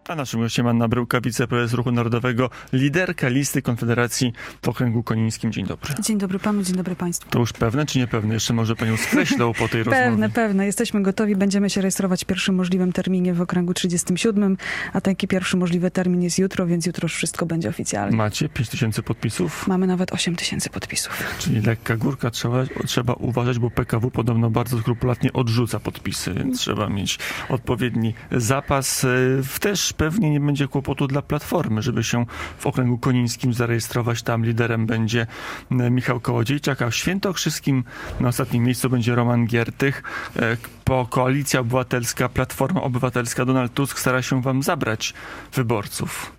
A naszym gościem Anna Bryłka, wiceprezes Ruchu Narodowego, liderka listy Konfederacji w okręgu konińskim. Dzień dobry. Dzień dobry panu, dzień dobry państwu. To już pewne czy niepewne? Jeszcze może panią skreślą po tej rozmowie. Pewne. Jesteśmy gotowi. Będziemy się rejestrować w pierwszym możliwym terminie w okręgu 37, a taki pierwszy możliwy termin jest jutro, więc jutro już wszystko będzie oficjalnie. Macie 5000 podpisów? Mamy nawet 8000 podpisów. Czyli lekka górka. Trzeba uważać, bo PKW podobno bardzo skrupulatnie odrzuca podpisy, więc trzeba mieć odpowiedni zapas. Też pewnie nie będzie kłopotu dla Platformy, żeby się w okręgu konińskim zarejestrować. Tam liderem będzie Michał Kołodziejczak, a w Świętokrzyskim na ostatnim miejscu będzie Roman Giertych. Koalicja Obywatelska, Platforma Obywatelska, Donald Tusk stara się wam zabrać wyborców.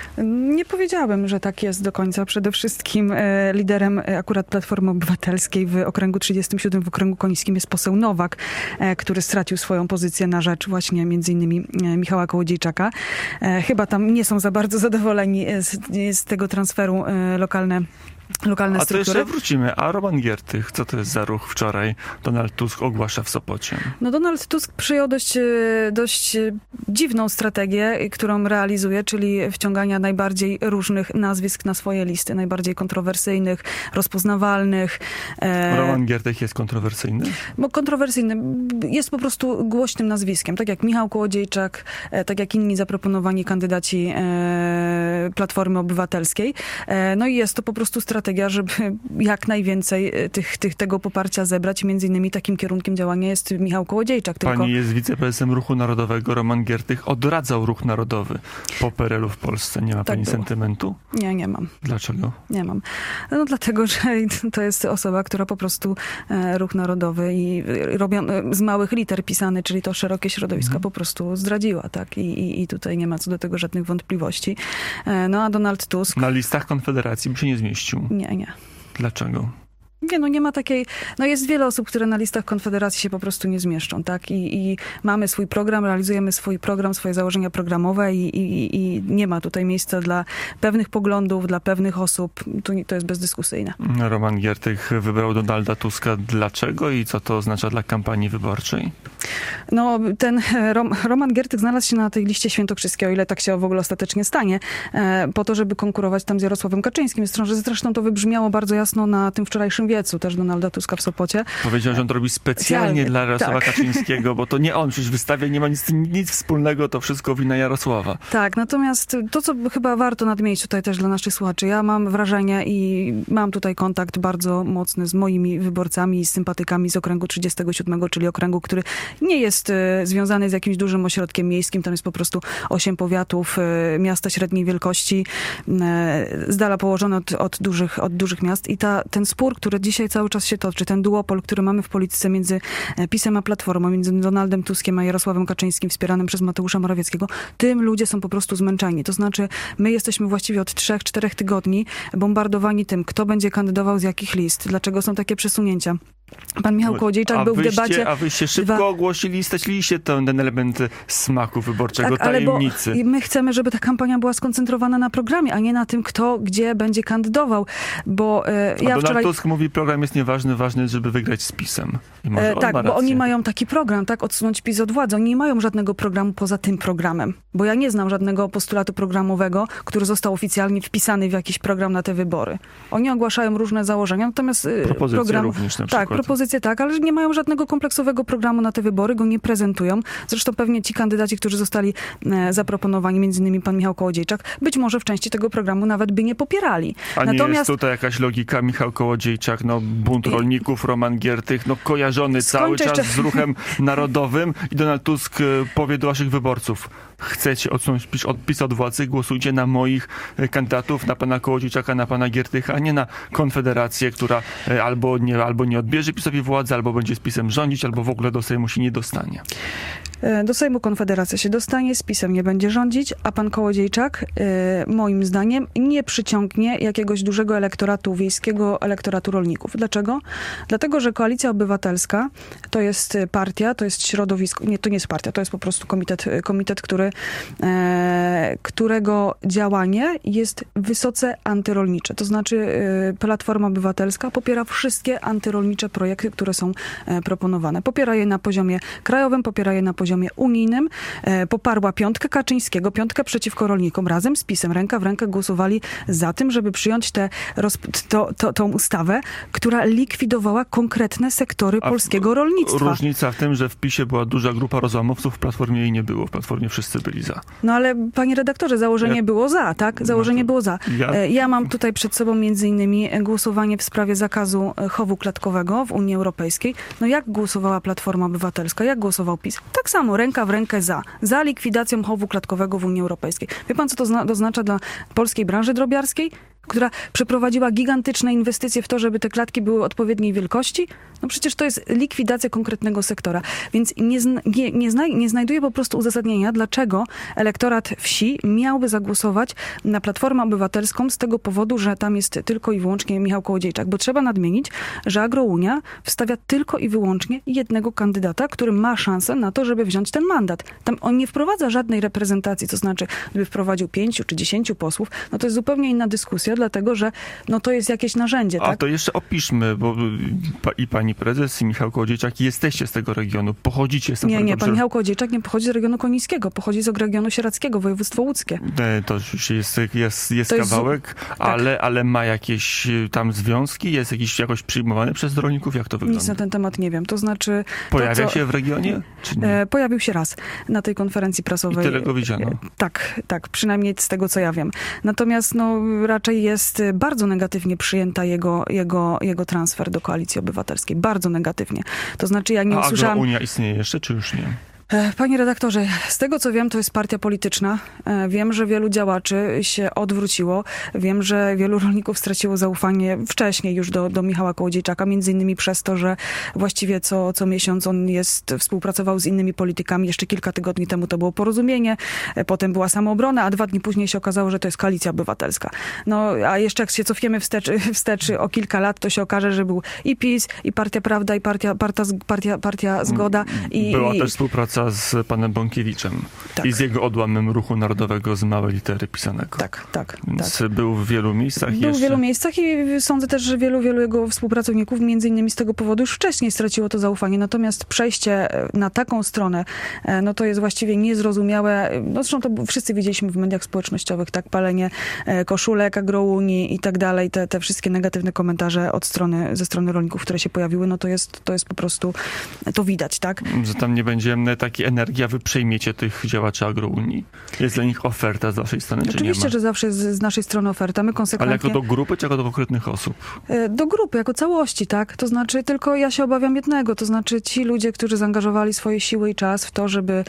Nie powiedziałabym, że tak jest do końca. Przede wszystkim liderem akurat Platformy Obywatelskiej w okręgu 37, w okręgu konińskim jest poseł Nowak, który stracił swoją pozycję na rzecz właśnie między innymi Michała Kołodziejczaka. Chyba tam nie są za bardzo zadowoleni z tego transferu lokalne struktury. To jeszcze wrócimy. A Roman Giertych, co to jest za ruch wczoraj? Donald Tusk ogłasza w Sopocie. No Donald Tusk przyjął dość dziwną strategię, którą realizuje, czyli wciągania najbardziej różnych nazwisk na swoje listy, najbardziej kontrowersyjnych, rozpoznawalnych. Roman Giertych jest kontrowersyjny? Bo kontrowersyjny. Jest po prostu głośnym nazwiskiem. Tak jak Michał Kołodziejczak, tak jak inni zaproponowani kandydaci Platformy Obywatelskiej. No i jest to po prostu strategia, żeby jak najwięcej tego poparcia zebrać. Między innymi takim kierunkiem działania jest Michał Kołodziejczak. Pani jest wiceprezesem Ruchu Narodowego. Roman Giertych odradzał Ruch Narodowy po PRL-u w Polsce. Nie ma pani sentymentu? Nie mam. Dlaczego? Nie mam. No dlatego, że to jest osoba, która po prostu Ruch Narodowy i z małych liter pisany, czyli to szerokie środowiska po prostu zdradziła, tak? I tutaj nie ma co do tego żadnych wątpliwości. No a Donald Tusk... Na listach Konfederacji by się nie zmieścił. Nie. Dlaczego? Nie ma takiej... No jest wiele osób, które na listach Konfederacji się po prostu nie zmieszczą, tak? I mamy swój program, realizujemy swój program, swoje założenia programowe i nie ma tutaj miejsca dla pewnych poglądów, dla pewnych osób. To jest bezdyskusyjne. Roman Giertych wybrał Donalda Tuska. Dlaczego i co to oznacza dla kampanii wyborczej? No, ten Roman Giertych znalazł się na tej liście świętokrzyskiej, o ile tak się w ogóle ostatecznie stanie, po to, żeby konkurować tam z Jarosławem Kaczyńskim. Zresztą to wybrzmiało bardzo jasno na tym wczorajszym wiecu też Donalda Tuska w Sopocie. Powiedział, że on to robi specjalnie dla Jarosława Kaczyńskiego, bo to nie on przecież wystawia, nie ma nic wspólnego, to wszystko wina Jarosława. Tak, natomiast to, co chyba warto nadmienić tutaj też dla naszych słuchaczy, ja mam wrażenie i mam tutaj kontakt bardzo mocny z moimi wyborcami i sympatykami z okręgu 37, czyli okręgu, który nie jest związany z jakimś dużym ośrodkiem miejskim, tam jest po prostu 8 powiatów, miasta średniej wielkości, z dala położone od dużych miast i ten spór, który dzisiaj cały czas się toczy, ten duopol, który mamy w polityce między PiS-em a Platformą, między Donaldem Tuskiem a Jarosławem Kaczyńskim, wspieranym przez Mateusza Morawieckiego, tym ludzie są po prostu zmęczeni. To znaczy, my jesteśmy właściwie od 3-4 tygodni bombardowani tym, kto będzie kandydował z jakich list, dlaczego są takie przesunięcia. Pan Michał Kołodziejczak był w debacie... A wyście szybko ogłosili, straciliście ten element smaku wyborczego, tak, tajemnicy. Ale my chcemy, żeby ta kampania była skoncentrowana na programie, a nie na tym, kto gdzie będzie kandydował, bo Donald Tusk mówi, program jest nieważny, ważny jest, żeby wygrać z PiS-em. I może tak, bo oni mają taki program, tak, odsunąć PiS od władzy. Oni nie mają żadnego programu poza tym programem, bo ja nie znam żadnego postulatu programowego, który został oficjalnie wpisany w jakiś program na te wybory. Oni ogłaszają różne założenia, natomiast propozycje również na przykład. Tak, propozycje tak, ale nie mają żadnego kompleksowego programu na te wybory, go nie prezentują. Zresztą pewnie ci kandydaci, którzy zostali zaproponowani, między innymi pan Michał Kołodziejczak, być może w części tego programu nawet by nie popierali. Natomiast jest tutaj jakaś logika, Michał Kołodziejczak, bunt rolników, Roman Giertych, kojarzony cały czas z Ruchem Narodowym i Donald Tusk powie do waszych wyborców: chcecie odsunąć PiS od władzy, głosujcie na moich kandydatów, na pana Kołodziejczaka, na pana Giertycha, a nie na Konfederację, która albo nie odbierze PiS-owi władzy, albo będzie z PiS-em rządzić, albo w ogóle do Sejmu się nie dostanie. Do Sejmu Konfederacja się dostanie, z PiS-em nie będzie rządzić, a pan Kołodziejczak, moim zdaniem, nie przyciągnie jakiegoś dużego elektoratu wiejskiego, elektoratu rolników. Dlaczego? Dlatego, że Koalicja Obywatelska to jest partia, to jest środowisko, nie, to nie jest partia, to jest po prostu komitet, którego działanie jest wysoce antyrolnicze. To znaczy Platforma Obywatelska popiera wszystkie antyrolnicze projekty, które są proponowane. Popiera je na poziomie krajowym, popiera je na poziomie poziomie unijnym, poparła piątkę Kaczyńskiego, piątkę przeciwko rolnikom, razem z PiS-em, ręka w rękę głosowali za tym, żeby przyjąć tą ustawę, która likwidowała konkretne sektory polskiego rolnictwa. Różnica w tym, że w PiS-ie była duża grupa rozłamowców, w Platformie jej nie było. W Platformie wszyscy byli za. No ale, panie redaktorze, założenie było za, tak? Założenie było za. Ja mam tutaj przed sobą między innymi głosowanie w sprawie zakazu chowu klatkowego w Unii Europejskiej. No jak głosowała Platforma Obywatelska? Jak głosował PiS? Tak samo, ręka w rękę za likwidacją chowu klatkowego w Unii Europejskiej. Wie pan, co to oznacza dla polskiej branży drobiarskiej, która przeprowadziła gigantyczne inwestycje w to, żeby te klatki były odpowiedniej wielkości? No przecież to jest likwidacja konkretnego sektora. Więc nie znajduję po prostu uzasadnienia, dlaczego elektorat wsi miałby zagłosować na Platformę Obywatelską z tego powodu, że tam jest tylko i wyłącznie Michał Kołodziejczak. Bo trzeba nadmienić, że Agrounia wstawia tylko i wyłącznie jednego kandydata, który ma szansę na to, żeby wziąć ten mandat. Tam on nie wprowadza żadnej reprezentacji, to znaczy, gdyby wprowadził 5 czy 10 posłów, no to jest zupełnie inna dyskusja, dlatego, że no to jest jakieś narzędzie. A tak? to jeszcze opiszmy, bo i pani prezes, i Michał Kołodziejczak jesteście z tego regionu, pochodzicie z tego regionu. Nie, pan Michał Kołodziejczak nie pochodzi z regionu konińskiego, pochodzi z regionu sieradzkiego, województwo łódzkie. To oczywiście jest kawałek, ale ma jakieś tam związki? Jest jakoś przyjmowany przez rolników? Jak to wygląda? Nic na ten temat nie wiem. To znaczy... Pojawia się w regionie? Czy nie? Pojawił się raz na tej konferencji prasowej. I tyle go widziano? Tak, przynajmniej z tego, co ja wiem. Natomiast raczej jest bardzo negatywnie przyjęta jego transfer do Koalicji Obywatelskiej. Bardzo negatywnie. To znaczy, ja nie usłyszałam... A Unia istnieje jeszcze, czy już nie? Panie redaktorze, z tego co wiem, to jest partia polityczna. Wiem, że wielu działaczy się odwróciło. Wiem, że wielu rolników straciło zaufanie wcześniej już do Michała Kołodziejczaka, między innymi przez to, że właściwie co miesiąc on współpracował z innymi politykami. Jeszcze kilka tygodni temu to było Porozumienie, potem była Samoobrona, a 2 dni później się okazało, że to jest Koalicja Obywatelska. No, a jeszcze jak się cofniemy wstecz o kilka lat, to się okaże, że był i PiS, i Partia Prawda, i Partia Zgoda. Była też współpraca z panem Bąkiewiczem i z jego odłamem Ruchu Narodowego z małej litery pisanego. Tak. Więc był w wielu miejscach. Był w wielu miejscach i sądzę też, że wielu jego współpracowników między innymi z tego powodu już wcześniej straciło to zaufanie. Natomiast przejście na taką stronę, no to jest właściwie niezrozumiałe. No zresztą to wszyscy widzieliśmy w mediach społecznościowych, tak, palenie koszulek Agrounii i tak dalej. Te wszystkie negatywne komentarze ze strony rolników, które się pojawiły, no to jest po prostu, to widać, tak? Że tam nie będzie takiej energii, a wy przejmiecie tych działaczy Agrounii. Jest dla nich oferta z waszej strony, Oczywiście, czy nie ma? że zawsze jest z naszej strony oferta. My konsekwentnie... Ale jako do grupy, czy jako do konkretnych osób? Do grupy, jako całości, tak. To znaczy, tylko ja się obawiam jednego, to znaczy ci ludzie, którzy zaangażowali swoje siły i czas w to, żeby...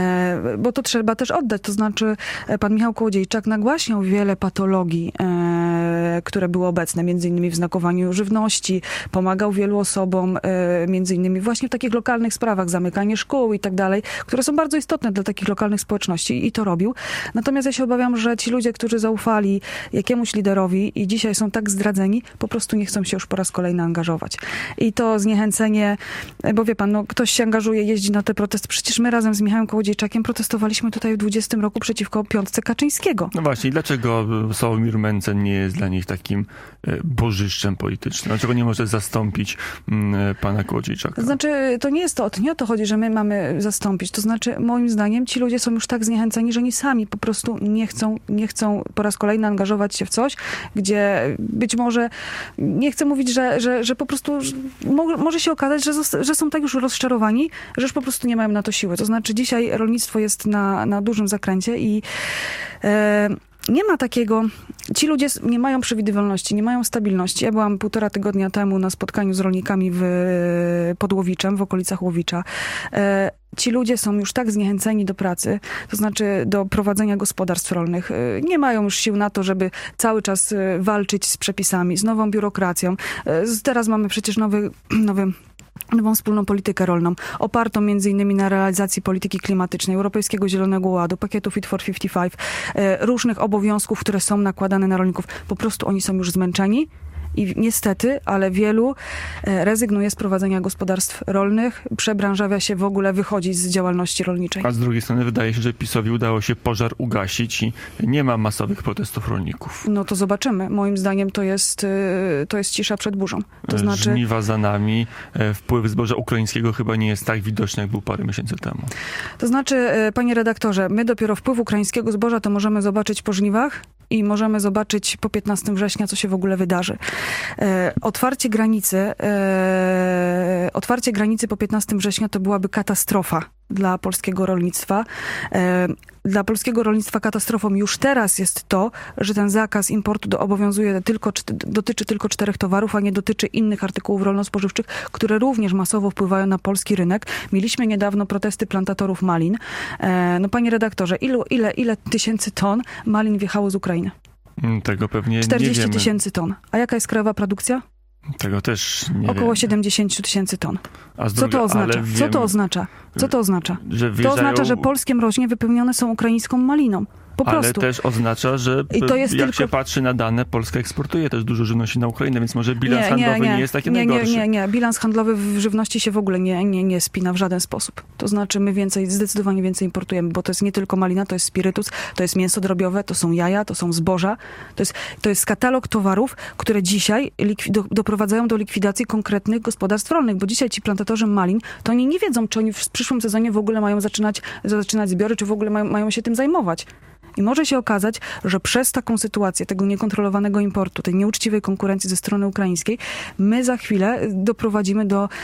Bo to trzeba też oddać, to znaczy pan Michał Kołodziejczak nagłaśniał wiele patologii, które były obecne, między innymi w znakowaniu żywności, pomagał wielu osobom, między innymi właśnie w takich lokalnych sprawach, zamykanie szkół i tak dalej, które są bardzo istotne dla takich lokalnych społeczności i to robił. Natomiast ja się obawiam, że ci ludzie, którzy zaufali jakiemuś liderowi i dzisiaj są tak zdradzeni, po prostu nie chcą się już po raz kolejny angażować. I to zniechęcenie, bo wie pan, ktoś się angażuje, jeździ na te protesty. Przecież my razem z Michałem Kołodziejczakiem protestowaliśmy tutaj w 20 roku przeciwko piątce Kaczyńskiego. No właśnie, dlaczego Sławomir Mencen nie jest dla nich takim bożyszczem politycznym? Dlaczego nie może zastąpić pana Kołodziejczaka? Znaczy, to nie o to chodzi, że my mamy zastąpić. To znaczy, moim zdaniem, ci ludzie są już tak zniechęceni, że oni sami po prostu nie chcą po raz kolejny angażować się w coś, gdzie być może, nie chcę mówić, że po prostu może się okazać, że są tak już rozczarowani, że już po prostu nie mają na to siły. To znaczy, dzisiaj rolnictwo jest na dużym zakręcie i nie ma takiego... Ci ludzie nie mają przewidywalności, nie mają stabilności. Ja byłam 1,5 tygodnia temu na spotkaniu z rolnikami pod Łowiczem, w okolicach Łowicza. Ci ludzie są już tak zniechęceni do pracy, to znaczy do prowadzenia gospodarstw rolnych. Nie mają już sił na to, żeby cały czas walczyć z przepisami, z nową biurokracją. Teraz mamy przecież nową wspólną politykę rolną, opartą między innymi na realizacji polityki klimatycznej, Europejskiego Zielonego Ładu, pakietu Fit for 55, różnych obowiązków, które są nakładane na rolników. Po prostu oni są już zmęczeni I niestety, ale wielu rezygnuje z prowadzenia gospodarstw rolnych, przebranżawia się, w ogóle wychodzi z działalności rolniczej. A z drugiej strony wydaje się, że PiS-owi udało się pożar ugasić i nie ma masowych protestów rolników. No to zobaczymy. Moim zdaniem to jest cisza przed burzą. To znaczy... Żniwa za nami, wpływ zboża ukraińskiego chyba nie jest tak widoczny, jak był parę miesięcy temu. To znaczy, panie redaktorze, my dopiero wpływ ukraińskiego zboża to możemy zobaczyć po żniwach i możemy zobaczyć po 15 września, co się w ogóle wydarzy. Otwarcie granicy po 15 września to byłaby katastrofa dla polskiego rolnictwa. Dla polskiego rolnictwa katastrofą już teraz jest to, że ten zakaz importu dotyczy tylko 4 towarów, a nie dotyczy innych artykułów rolno-spożywczych, które również masowo wpływają na polski rynek. Mieliśmy niedawno protesty plantatorów malin. No panie redaktorze, ile tysięcy ton malin wjechało z Ukrainy? Tego pewnie 40 nie wiemy. 000 ton. A jaka jest krajowa produkcja? Tego też nie Około wiemy. 70 000 ton. Co to oznacza? Co to oznacza? Co to oznacza? Że To oznacza, że polskie mrożnie wypełnione są ukraińską maliną. Po ale prostu. też oznacza, że jak się patrzy na dane, Polska eksportuje też dużo żywności na Ukrainę, więc może bilans handlowy nie jest taki najgorszy. Nie. Bilans handlowy w żywności się w ogóle nie spina w żaden sposób. To znaczy my zdecydowanie więcej importujemy, bo to jest nie tylko malina, to jest spirytus, to jest mięso drobiowe, to są jaja, to są zboża. To jest katalog towarów, które dzisiaj doprowadzają do likwidacji konkretnych gospodarstw rolnych, bo dzisiaj ci plantatorzy malin, to oni nie wiedzą, czy oni w przyszłym sezonie w ogóle mają zaczynać zbiory, czy w ogóle mają się tym zajmować. I może się okazać, że przez taką sytuację tego niekontrolowanego importu, tej nieuczciwej konkurencji ze strony ukraińskiej, my za chwilę doprowadzimy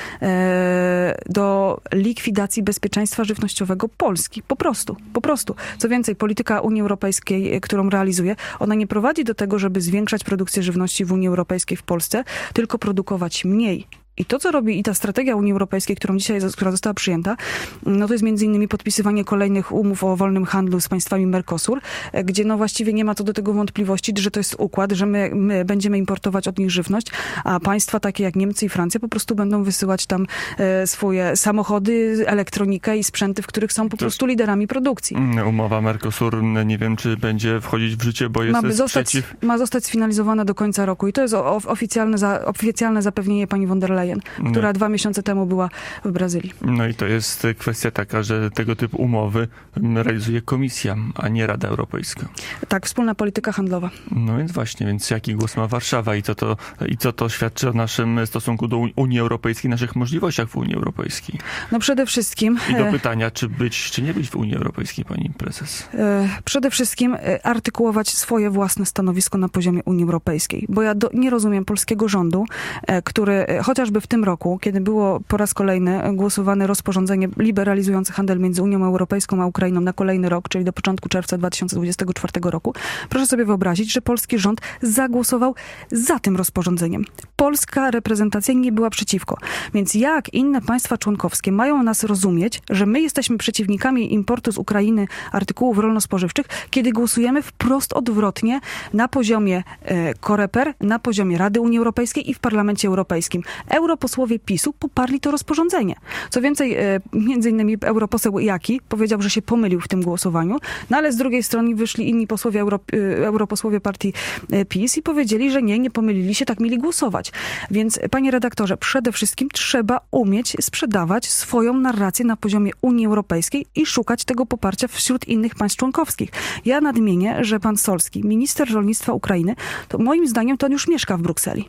do likwidacji bezpieczeństwa żywnościowego Polski. Po prostu. Co więcej, polityka Unii Europejskiej, którą realizuje, ona nie prowadzi do tego, żeby zwiększać produkcję żywności w Unii Europejskiej w Polsce, tylko produkować mniej. I to, co robi i ta strategia Unii Europejskiej, która została przyjęta, no to jest między innymi podpisywanie kolejnych umów o wolnym handlu z państwami Mercosur, gdzie no właściwie nie ma co do tego wątpliwości, że to jest układ, że my będziemy importować od nich żywność, a państwa takie jak Niemcy i Francja po prostu będą wysyłać tam swoje samochody, elektronikę i sprzęty, w których są po prostu liderami produkcji. Umowa Mercosur, nie wiem, czy będzie wchodzić w życie, bo jest przeciw... Ma zostać sfinalizowana do końca roku i to jest oficjalne zapewnienie pani von der Leyen, która 2 miesiące temu była w Brazylii. No i to jest kwestia taka, że tego typu umowy realizuje Komisja, a nie Rada Europejska. Tak, wspólna polityka handlowa. No więc właśnie, więc jaki głos ma Warszawa i co to świadczy o naszym stosunku do Unii Europejskiej, naszych możliwościach w Unii Europejskiej? No przede wszystkim... I do pytania, czy być, czy nie być w Unii Europejskiej, pani prezes? Przede wszystkim artykułować swoje własne stanowisko na poziomie Unii Europejskiej, bo ja nie rozumiem polskiego rządu, który chociażby w tym roku, kiedy było po raz kolejny głosowane rozporządzenie liberalizujące handel między Unią Europejską a Ukrainą na kolejny rok, czyli do początku czerwca 2024 roku, proszę sobie wyobrazić, że polski rząd zagłosował za tym rozporządzeniem. Polska reprezentacja nie była przeciwko. Więc jak inne państwa członkowskie mają nas rozumieć, że my jesteśmy przeciwnikami importu z Ukrainy artykułów rolno-spożywczych, kiedy głosujemy wprost odwrotnie na poziomie COREPER, na poziomie Rady Unii Europejskiej i w Parlamencie Europejskim. Europosłowie PiS-u poparli to rozporządzenie. Co więcej, między innymi europoseł Jaki powiedział, że się pomylił w tym głosowaniu, no ale z drugiej strony wyszli inni posłowie, europosłowie partii PiS i powiedzieli, że nie pomylili się, tak mieli głosować. Więc panie redaktorze, przede wszystkim trzeba umieć sprzedawać swoją narrację na poziomie Unii Europejskiej i szukać tego poparcia wśród innych państw członkowskich. Ja nadmienię, że pan Solski, minister rolnictwa Ukrainy, to moim zdaniem to on już mieszka w Brukseli.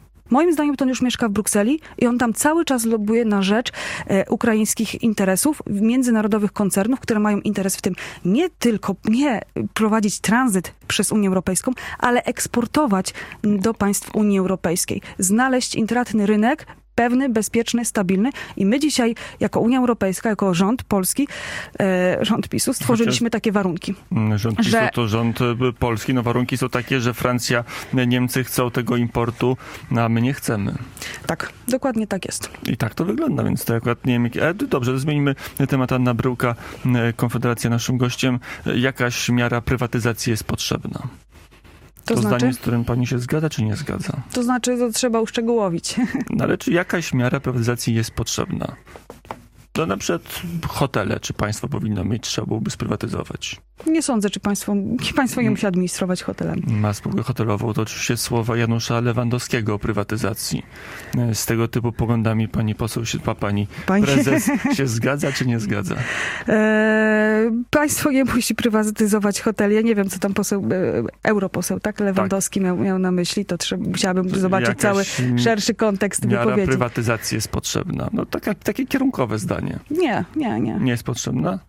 I on tam cały czas lobbuje na rzecz ukraińskich interesów, międzynarodowych koncernów, które mają interes w tym nie prowadzić tranzyt przez Unię Europejską, ale eksportować do państw Unii Europejskiej. Znaleźć intratny rynek, pewny, bezpieczny, stabilny. I my dzisiaj, jako Unia Europejska, jako rząd polski, rząd PiS-u, stworzyliśmy takie warunki. Rząd PiS-u to rząd polski. No warunki są takie, że Francja, Niemcy chcą tego importu, a my nie chcemy. Tak, dokładnie tak jest. I tak to wygląda, więc to akurat nie wiem. Dobrze, to zmienimy temat. Anna Bryłka, Konfederacja, naszym gościem. Jakaś miara prywatyzacji jest potrzebna? To zdanie, z którym pani się zgadza, czy nie zgadza? To znaczy, to trzeba uszczegółowić. No ale czy jakaś miara prywatyzacji jest potrzebna? To na przykład hotele, czy państwo powinno mieć, trzeba byłoby sprywatyzować? Nie sądzę, czy państwo nie musi administrować hotelem. Ma spółkę hotelową, to oczywiście słowa Janusza Lewandowskiego o prywatyzacji. Z tego typu poglądami pani poseł, pani prezes się zgadza, czy nie zgadza? Państwo nie musi prywatyzować hoteli. Ja nie wiem, co tam europoseł, tak? Lewandowski miał na myśli. To musiałabym zobaczyć cały szerszy kontekst wypowiedzi. Miara prywatyzacji jest potrzebna. No takie kierunkowe zdanie. Nie. Nie jest potrzebna?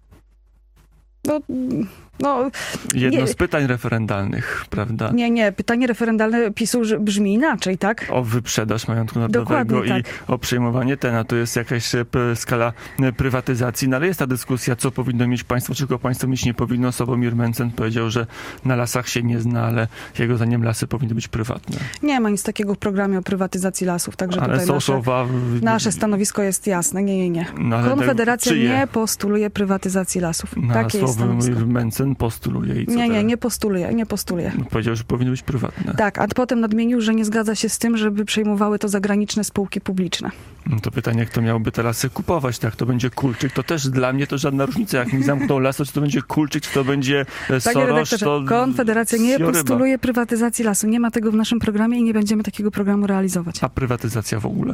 Jedno z pytań referendalnych, prawda? Nie. Pytanie referendalne PiS-u brzmi inaczej, tak? O wyprzedaż majątku narodowego. Dokładnie, i tak. O przejmowanie to jest jakaś skala prywatyzacji. No ale jest ta dyskusja, co powinno mieć państwo, czego państwo mieć nie powinno. Sławomir Mencen powiedział, że na lasach się nie zna, ale jego zdaniem lasy powinny być prywatne. Nie ma nic takiego w programie o prywatyzacji lasów, także ale tutaj nasze stanowisko jest jasne. Nie. No, Konfederacja nie postuluje prywatyzacji lasów. Takie jest stanowisko. Mencen postuluje i co nie postuluje. Powiedział, że powinny być prywatne. Tak, a potem nadmienił, że nie zgadza się z tym, żeby przejmowały to zagraniczne spółki publiczne. To pytanie, kto miałby te lasy kupować, tak? To będzie Kulczyk, to też dla mnie to żadna różnica. Jak mi zamkną las, czy to będzie Kulczyk, czy to będzie Soros, to Konfederacja nie postuluje prywatyzacji lasu. Nie ma tego w naszym programie i nie będziemy takiego programu realizować. A prywatyzacja w ogóle?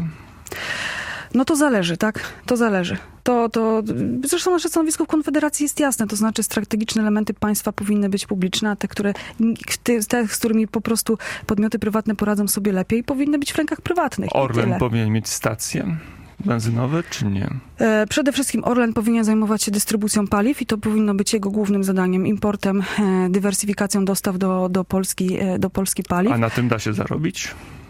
No to zależy, tak? To zależy. Zresztą nasze stanowisko w Konfederacji jest jasne, to znaczy strategiczne elementy państwa powinny być publiczne, a te, z którymi po prostu podmioty prywatne poradzą sobie lepiej, powinny być w rękach prywatnych. Orlen powinien mieć stacje benzynowe, czy nie? Przede wszystkim Orlen powinien zajmować się dystrybucją paliw i to powinno być jego głównym zadaniem, importem, dywersyfikacją dostaw do Polski paliw. A na tym da się zarobić?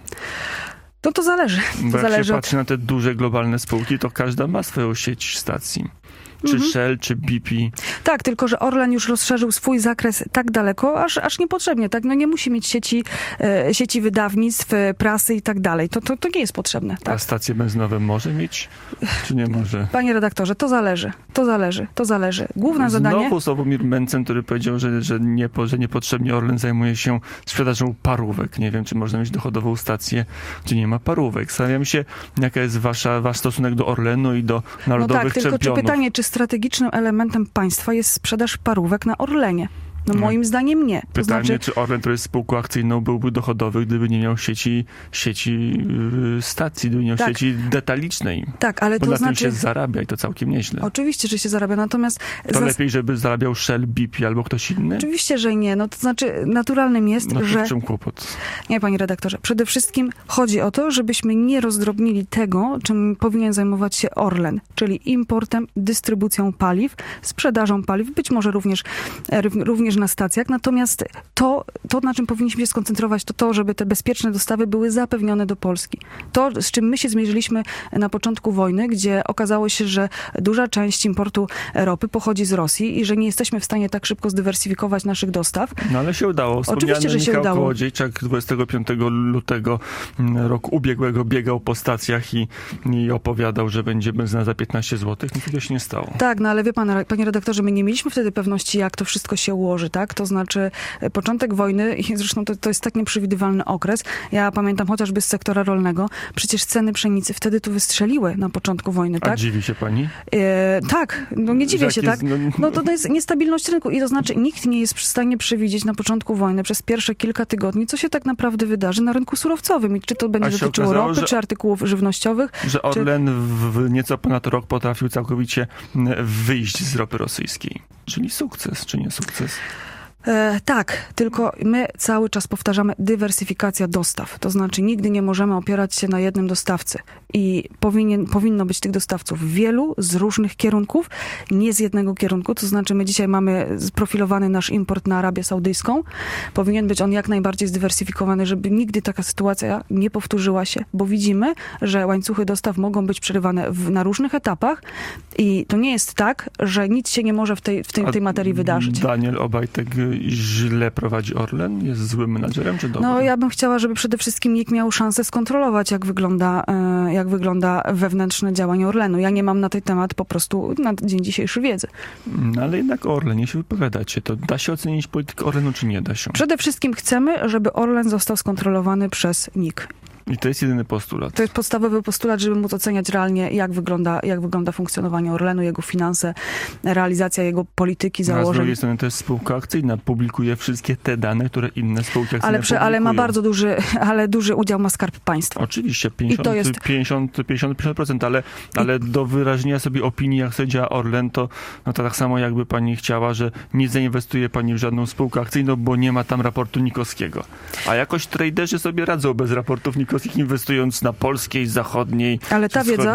No to zależy. Jak się patrzy na te duże globalne spółki, to każda ma swoją sieć stacji. Czy Shell, czy BP. Tak, tylko że Orlen już rozszerzył swój zakres tak daleko, aż niepotrzebnie. Tak? No nie musi mieć sieci wydawnictw, prasy i tak dalej. To nie jest potrzebne. Tak? A stacje benzynowe może mieć, czy nie może? Panie redaktorze, to zależy. Główne zadanie... Znowu Sławomir Mencen, który powiedział, że niepotrzebnie Orlen zajmuje się sprzedażą parówek. Nie wiem, czy można mieć dochodową stację, gdzie nie ma parówek. Zastanawiam się, jaka jest wasz stosunek do Orlenu i do narodowych czempionów. No tak, tylko czy pytanie, czy strategicznym elementem państwa jest sprzedaż parówek na Orlenie? No moim zdaniem nie. Pytanie, czy Orlen, który jest spółką akcyjną, byłby dochodowy, gdyby nie miał sieci stacji, gdyby nie miał sieci detalicznej. Tak, ale bo to na znaczy... tym się zarabia i to całkiem nieźle. Oczywiście, że się zarabia, natomiast... To lepiej, żeby zarabiał Shell, BP albo ktoś inny? Oczywiście, że nie. No to znaczy naturalnym jest, że... w czym kłopot? Nie, panie redaktorze. Przede wszystkim chodzi o to, żebyśmy nie rozdrobnili tego, czym powinien zajmować się Orlen, czyli importem, dystrybucją paliw, sprzedażą paliw, być może również na stacjach. Natomiast to, na czym powinniśmy się skoncentrować, to, żeby te bezpieczne dostawy były zapewnione do Polski. To, z czym my się zmierzyliśmy na początku wojny, gdzie okazało się, że duża część importu ropy pochodzi z Rosji i że nie jesteśmy w stanie tak szybko zdywersyfikować naszych dostaw. No ale się udało. Oczywiście, że się Michał udało. Kołodziejczak 25 lutego roku ubiegłego biegał po stacjach i opowiadał, że będzie benzyna za 15 zł. Nic takiego się nie stało. Tak, no ale wie pan, panie redaktorze, my nie mieliśmy wtedy pewności, jak to wszystko się ułoży, tak? To znaczy początek wojny, i zresztą to jest tak nieprzewidywalny okres. Ja pamiętam chociażby z sektora rolnego, przecież ceny pszenicy wtedy tu wystrzeliły na początku wojny, tak? A dziwi się pani? Tak, no nie dziwię się, tak? No to jest niestabilność rynku i to znaczy nikt nie jest w stanie przewidzieć na początku wojny przez pierwsze kilka tygodni, co się tak naprawdę wydarzy na rynku surowcowym i czy to będzie dotyczyło ropy, czy artykułów żywnościowych. Że Orlen w nieco ponad rok potrafił całkowicie wyjść z ropy rosyjskiej. Czyli sukces, czy nie sukces? Tak, tylko my cały czas powtarzamy dywersyfikacja dostaw. To znaczy nigdy nie możemy opierać się na jednym dostawcy. I powinno być tych dostawców wielu, z różnych kierunków, nie z jednego kierunku. To znaczy my dzisiaj mamy sprofilowany nasz import na Arabię Saudyjską. Powinien być on jak najbardziej zdywersyfikowany, żeby nigdy taka sytuacja nie powtórzyła się. Bo widzimy, że łańcuchy dostaw mogą być przerywane na różnych etapach i to nie jest tak, że nic się nie może w tej materii wydarzyć. Daniel Obajtek źle prowadzi Orlen? Jest złym menadżerem, czy dobrym? No ja bym chciała, żeby przede wszystkim NIK miał szansę skontrolować, jak wygląda wewnętrzne działanie Orlenu. Ja nie mam na ten temat po prostu na dzień dzisiejszy wiedzy. No, ale jednak o Orlenie się wypowiadacie. To da się ocenić politykę Orlenu, czy nie da się? Przede wszystkim chcemy, żeby Orlen został skontrolowany przez NIK. I to jest jedyny postulat. To jest podstawowy postulat, żeby móc oceniać realnie, jak wygląda funkcjonowanie Orlenu, jego finanse, realizacja jego polityki, założeń. A z drugiej strony to jest spółka akcyjna. Publikuje wszystkie te dane, które inne spółki akcyjne publikują. Ale ma bardzo duży udział ma Skarb Państwa. Oczywiście, 50%, ale do wyrażenia sobie opinii, jak sobie działa Orlen, to tak samo jakby pani chciała, że nie zainwestuje pani w żadną spółkę akcyjną, bo nie ma tam raportu Nikowskiego. A jakoś traderzy sobie radzą bez raportów Nikowskich, inwestując na polskiej, zachodniej, ale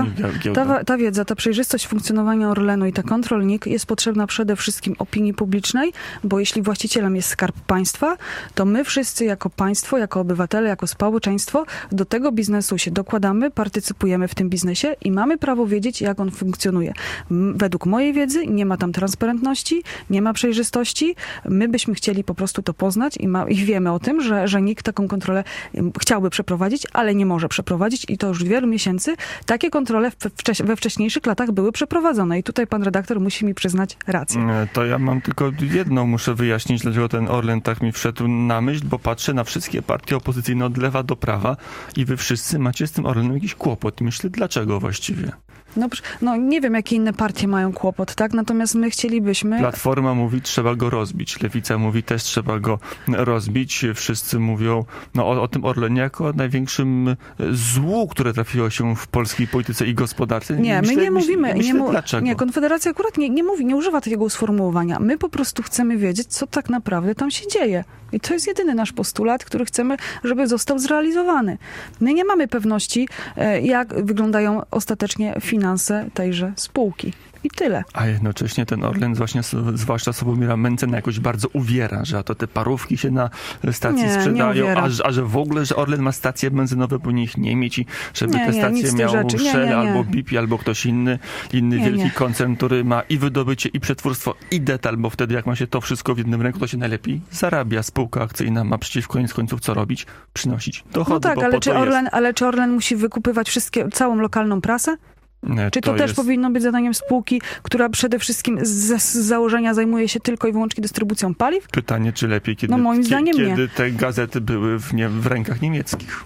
ta wiedza, ta przejrzystość funkcjonowania Orlenu i ta kontrol NIK jest potrzebna przede wszystkim opinii publicznej, bo jeśli właścicielem jest Skarb Państwa, to my wszyscy jako państwo, jako obywatele, jako społeczeństwo do tego biznesu się dokładamy, partycypujemy w tym biznesie i mamy prawo wiedzieć, jak on funkcjonuje. Według mojej wiedzy nie ma tam transparentności, nie ma przejrzystości. My byśmy chcieli po prostu to poznać i wiemy o tym, że NIK taką kontrolę chciałby przeprowadzić, ale nie może przeprowadzić i to już od wielu miesięcy. Takie kontrole we wcześniejszych latach były przeprowadzone i tutaj pan redaktor musi mi przyznać rację. To ja mam tylko jedną, muszę wyjaśnić, dlaczego ten Orlen tak mi wszedł na myśl, bo patrzę na wszystkie partie opozycyjne od lewa do prawa i wy wszyscy macie z tym Orlenem jakiś kłopot. I myślę, dlaczego właściwie? No nie wiem, jakie inne partie mają kłopot, tak? Natomiast my chcielibyśmy... Platforma mówi, trzeba go rozbić. Lewica mówi, też trzeba go rozbić. Wszyscy mówią o tym Orlenie jako o największym złu, które trafiło się w polskiej polityce i gospodarce. Nie, my nie mówimy. Dlaczego? Nie, Konfederacja akurat nie mówi, nie używa takiego sformułowania. My po prostu chcemy wiedzieć, co tak naprawdę tam się dzieje. I to jest jedyny nasz postulat, który chcemy, żeby został zrealizowany. My nie mamy pewności, jak wyglądają ostatecznie finanse tejże spółki. I tyle. A jednocześnie ten Orlen, zwłaszcza Sławomira Mentzena, jakoś bardzo uwiera, że to te parówki się na stacji sprzedają, a że w ogóle, że Orlen ma stacje benzynowe, powinien ich nie mieć i żeby te stacje miał Shell albo BP, albo ktoś inny wielki koncern, który ma i wydobycie, i przetwórstwo, i detal, bo wtedy jak ma się to wszystko w jednym ręku, to się najlepiej zarabia. Spółka akcyjna ma przecież koniec końców co robić? Przynosić dochody. No tak, ale czy Orlen musi wykupywać całą lokalną prasę? Czy to też powinno być zadaniem spółki, która przede wszystkim z założenia zajmuje się tylko i wyłącznie dystrybucją paliw? Pytanie, czy lepiej, moim zdaniem kiedy te gazety były w rękach niemieckich?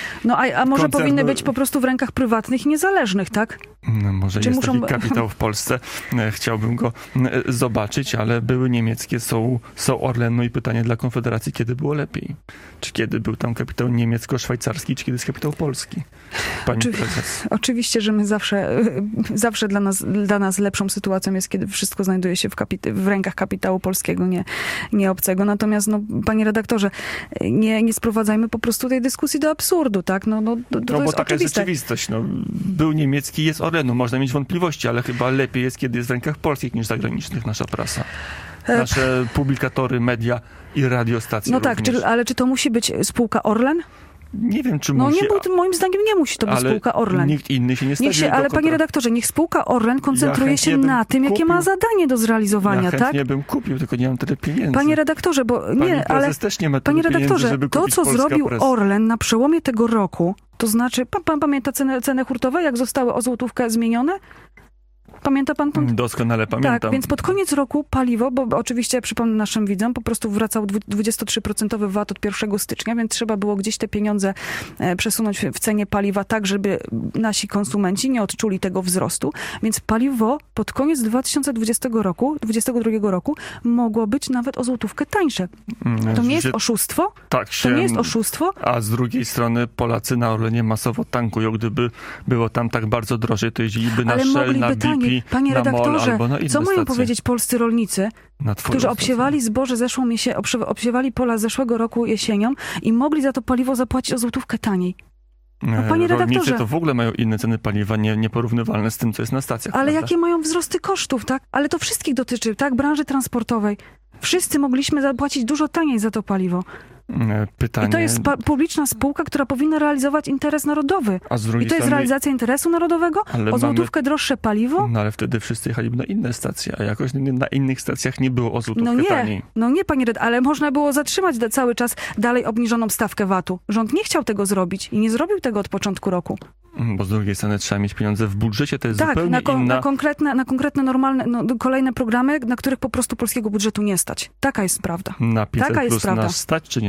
A może powinny być po prostu w rękach prywatnych i niezależnych, tak? Może jest taki kapitał w Polsce. Chciałbym go zobaczyć, ale były niemieckie, są Orlen. I pytanie dla Konfederacji, kiedy było lepiej? Czy kiedy był tam kapitał niemiecko-szwajcarski, czy kiedy jest kapitał polski? Pani prezes. Oczywiście, że my zawsze dla nas lepszą sytuacją jest, kiedy wszystko znajduje się w rękach kapitału polskiego, nie obcego. Natomiast, panie redaktorze, nie sprowadzajmy po prostu tej dyskusji do absurdu, tak? To bo jest taka oczywiste. jest rzeczywistość. Był niemiecki, jest Orlenu. Można mieć wątpliwości, ale chyba lepiej jest, kiedy jest w rękach polskich niż zagranicznych nasza prasa. Nasze publikatory, media i radiostacje również. Ale czy to musi być spółka Orlen? Nie wiem, czy musi. Moim zdaniem nie musi to być spółka Orlen. Nikt inny się nie stawia. Ale panie redaktorze, niech spółka Orlen koncentruje się na tym, jakie ma zadanie do zrealizowania, tak? Ja bym kupił, tylko nie mam tyle pieniędzy. Panie redaktorze, też nie ma tyle pieniędzy, żeby to, co zrobił Orlen na przełomie tego roku, to znaczy, pan pamięta ceny hurtowe, jak zostały o złotówkę zmienione? Pamięta pan? Doskonale pamiętam. Tak, więc pod koniec roku paliwo, bo oczywiście przypomnę naszym widzom, po prostu wracał 23% VAT od 1 stycznia, więc trzeba było gdzieś te pieniądze przesunąć w cenie paliwa tak, żeby nasi konsumenci nie odczuli tego wzrostu. Więc paliwo pod koniec 2022 roku mogło być nawet o złotówkę tańsze. To nie jest oszustwo? Tak To nie jest oszustwo? A z drugiej strony Polacy na Orlenie masowo tankują. Gdyby było tam tak bardzo drożej, to jeździliby na Shell, na BP, Panie redaktorze, albo na inne co mają stacje. powiedzieć polscy rolnicy, którzy obsiewali zboże obsiewali pola zeszłego roku jesienią i mogli za to paliwo zapłacić o złotówkę taniej? Panie redaktorze, rolnicy to w ogóle mają inne ceny paliwa, nieporównywalne z tym, co jest na stacjach. Ale prawda? jakie mają wzrosty kosztów, tak? Ale to wszystkich dotyczy, tak? Branży transportowej. Wszyscy mogliśmy zapłacić dużo taniej za to paliwo. Pytanie... I to jest publiczna spółka, która powinna realizować interes narodowy. I to jest realizacja interesu narodowego? O złotówkę droższe paliwo? Ale wtedy wszyscy jechaliby na inne stacje, a jakoś na innych stacjach nie było o złotówkę taniej. Nie, panie redaktorze, ale można było zatrzymać cały czas dalej obniżoną stawkę VAT-u. Rząd nie chciał tego zrobić i nie zrobił tego od początku roku. Bo z drugiej strony trzeba mieć pieniądze w budżecie, to jest zupełnie inna... na konkretne, normalne, kolejne programy, na których po prostu polskiego budżetu nie stać. Taka jest prawda. Na 500 Taka jest plus prawda. nas stać czy nie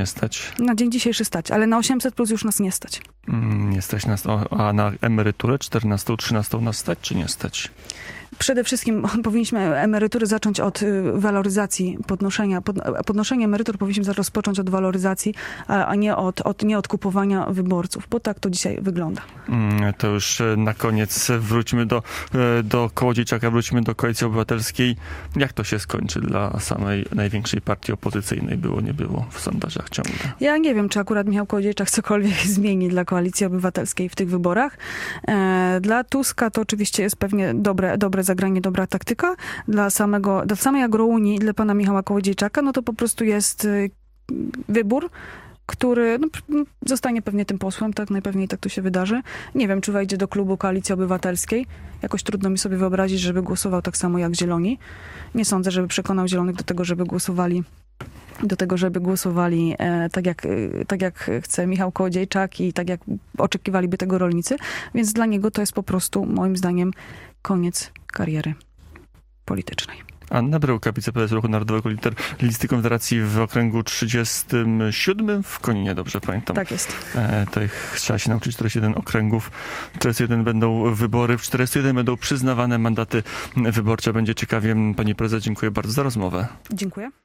stać? Na dzień dzisiejszy stać, ale na 800 plus już nas nie stać. Nie stać nas, a na emeryturę 14, 13 nas stać, czy nie stać? Przede wszystkim powinniśmy emerytury zacząć od waloryzacji, podnoszenie emerytur powinniśmy rozpocząć od waloryzacji, a nie od kupowania wyborców, bo tak to dzisiaj wygląda. To już na koniec wróćmy do Kołodziejczaka, wróćmy do Koalicji Obywatelskiej. Jak to się skończy dla samej największej partii opozycyjnej? Było, nie było w sondażach ciągle. Ja nie wiem, czy akurat Michał Kołodziejczak cokolwiek zmieni dla Koalicji Obywatelskiej w tych wyborach. Dla Tuska to oczywiście jest pewnie dobre zagranie, dobra taktyka. Dla samej Agrounii, dla pana Michała Kołodziejczaka, no to po prostu jest wybór, który zostanie pewnie tym posłem, tak? Najpewniej tak to się wydarzy. Nie wiem, czy wejdzie do klubu Koalicji Obywatelskiej. Jakoś trudno mi sobie wyobrazić, żeby głosował tak samo jak Zieloni. Nie sądzę, żeby przekonał Zielonych do tego, żeby głosowali tak jak chce Michał Kołodziejczak i tak jak oczekiwaliby tego rolnicy. Więc dla niego to jest po prostu, moim zdaniem, koniec kariery politycznej. Anna Bryłka, wiceprezes Ruchu Narodowego, lider listy Konfederacji w okręgu 37 w Koninie, dobrze pamiętam. Tak jest. Trzeba się nauczyć 41 okręgów. 41 będą wybory, w 41 będą przyznawane mandaty wyborcze. Będzie ciekawie. Pani prezes, dziękuję bardzo za rozmowę. Dziękuję.